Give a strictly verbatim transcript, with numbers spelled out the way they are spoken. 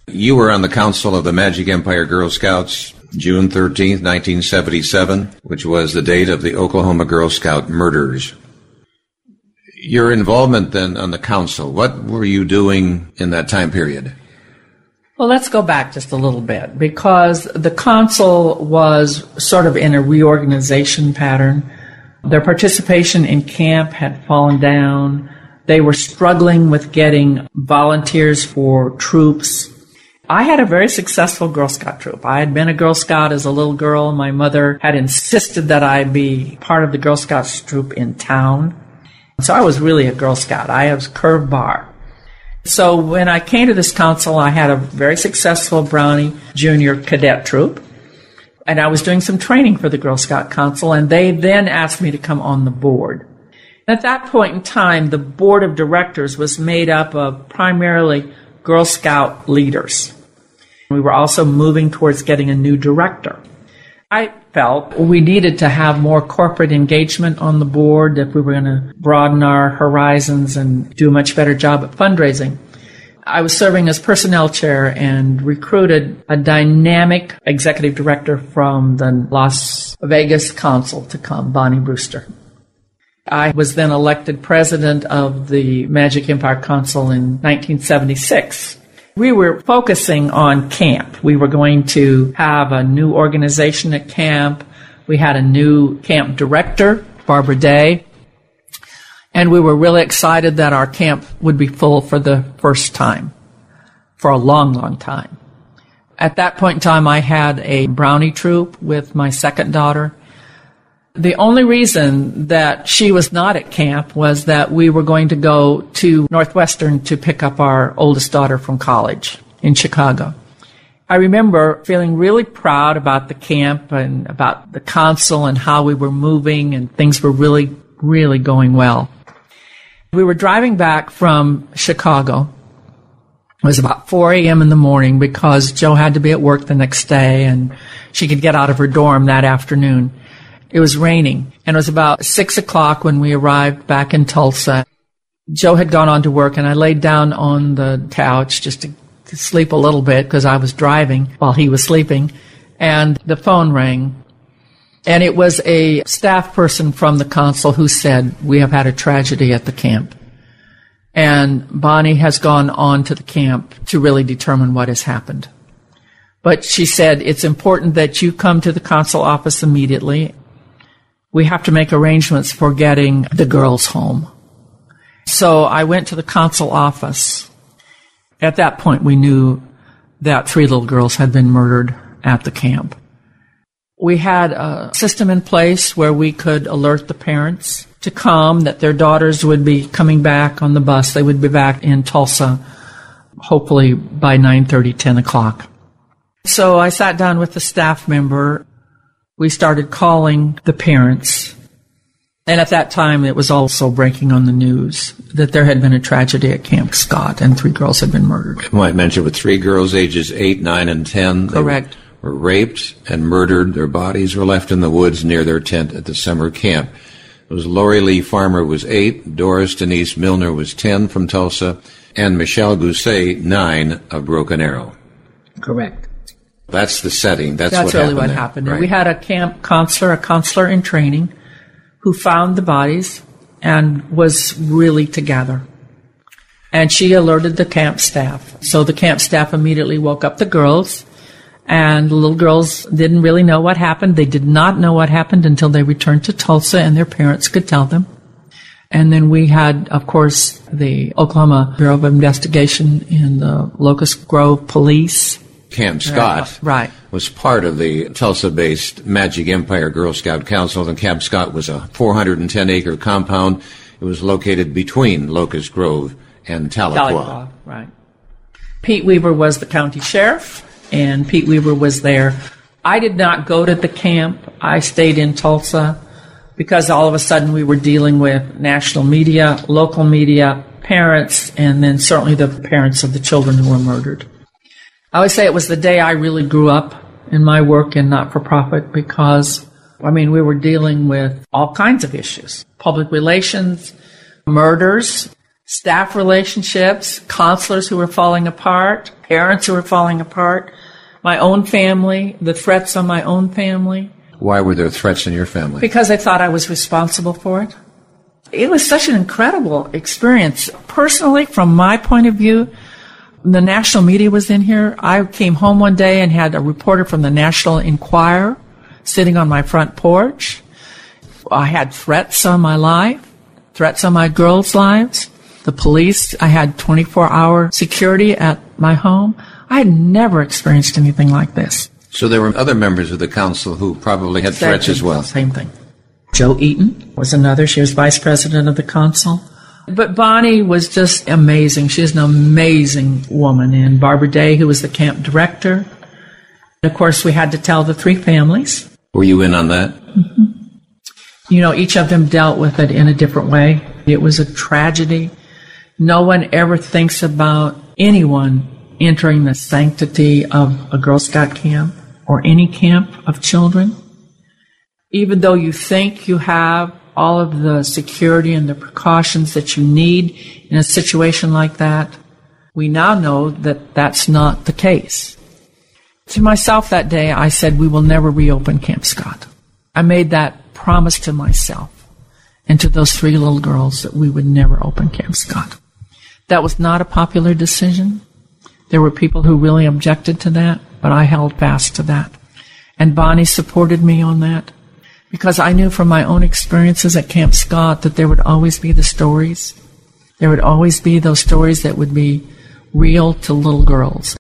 You were on the council of the Magic Empire Girl Scouts June thirteenth, nineteen seventy-seven, which was the date of the Oklahoma Girl Scout murders. Your involvement then on the council, what were you doing in that time period? Well, let's go back just a little bit, because the council was sort of in a reorganization pattern. Their participation in camp had fallen down. They were struggling with getting volunteers for troops. I had a very successful Girl Scout troop. I had been a Girl Scout as a little girl. My mother had insisted that I be part of the Girl Scouts troop in town. So I was really a Girl Scout. I was Curve Bar. So when I came to this council, I had a very successful Brownie Junior Cadet troop. And I was doing some training for the Girl Scout Council, and they then asked me to come on the board. At that point in time, the board of directors was made up of primarily Girl Scout leaders. We were also moving towards getting a new director. I felt we needed to have more corporate engagement on the board if we were going to broaden our horizons and do a much better job at fundraising. I was serving as personnel chair and recruited a dynamic executive director from the Las Vegas Council to come, Bonnie Brewster. I was then elected president of the Magic Empire Council in nineteen seventy-six. We were focusing on camp. We were going to have a new organization at camp. We had a new camp director, Barbara Day. And we were really excited that our camp would be full for the first time, for a long, long time. At that point in time, I had a Brownie troop with my second daughter. The only reason that she was not at camp was that we were going to go to Northwestern to pick up our oldest daughter from college in Chicago. I remember feeling really proud about the camp and about the council and how we were moving, and things were really, really going well. We were driving back from Chicago. It was about four a.m. in the morning because Joe had to be at work the next day and she could get out of her dorm that afternoon. It was raining, and it was about six o'clock when we arrived back in Tulsa. Joe had gone on to work, and I laid down on the couch just to, to sleep a little bit because I was driving while he was sleeping, and the phone rang. And it was a staff person from the council who said, "We have had a tragedy at the camp, and Bonnie has gone on to the camp to really determine what has happened. But she said, it's important that you come to the council office immediately. We have to make arrangements for getting the girls home." So I went to the council office. At that point, we knew that three little girls had been murdered at the camp. We had a system in place where we could alert the parents to come, that their daughters would be coming back on the bus. They would be back in Tulsa, hopefully by nine thirty, ten o'clock. So I sat down with the staff member. We started calling the parents. And at that time, it was also breaking on the news that there had been a tragedy at Camp Scott and three girls had been murdered. I might mention with three girls ages eight, nine, and ten. Correct. They were raped and murdered. Their bodies were left in the woods near their tent at the summer camp. It was Lori Lee Farmer was eight, Doris Denise Milner was ten from Tulsa, and Michelle Gousset, nine, of Broken Arrow. Correct. That's the setting. That's, That's what really happened what there. happened. Right. We had a camp counselor, a counselor in training, who found the bodies and was really together. And she alerted the camp staff. So the camp staff immediately woke up the girls, and the little girls didn't really know what happened. They did not know what happened until they returned to Tulsa and their parents could tell them. And then we had, of course, the Oklahoma Bureau of Investigation and the Locust Grove Police. Camp Scott right. was part of the Tulsa-based Magic Empire Girl Scout Council, and Camp Scott was a four hundred ten acre compound. It was located between Locust Grove and Tahlequah. Tahlequah, right. Pete Weaver was the county sheriff, and Pete Weaver was there. I did not go to the camp. I stayed in Tulsa because all of a sudden we were dealing with national media, local media, parents, and then certainly the parents of the children who were murdered. I always say it was the day I really grew up in my work in not-for-profit because, I mean, we were dealing with all kinds of issues. Public relations, murders, staff relationships, counselors who were falling apart, parents who were falling apart, my own family, the threats on my own family. Why were there threats in your family? Because I thought I was responsible for it. It was such an incredible experience. Personally, from my point of view, the national media was in here. I came home one day and had a reporter from the National Enquirer sitting on my front porch. I had threats on my life, threats on my girls' lives. The police, I had twenty-four hour security at my home. I had never experienced anything like this. So there were other members of the council who probably had Same threats thing, as well. Same thing. Jo Eaton was another. She was vice president of the council. But Bonnie was just amazing. She is an amazing woman. And Barbara Day, who was the camp director. And of course, we had to tell the three families. Were you in on that? Mm-hmm. You know, each of them dealt with it in a different way. It was a tragedy. No one ever thinks about anyone entering the sanctity of a Girl Scout camp or any camp of children. Even though you think you have all of the security and the precautions that you need in a situation like that, we now know that that's not the case. To myself that day, I said, we will never reopen Camp Scott. I made that promise to myself and to those three little girls that we would never open Camp Scott. That was not a popular decision. There were people who really objected to that, but I held fast to that. And Bonnie supported me on that because I knew from my own experiences at Camp Scott that there would always be the stories. There would always be those stories that would be real to little girls.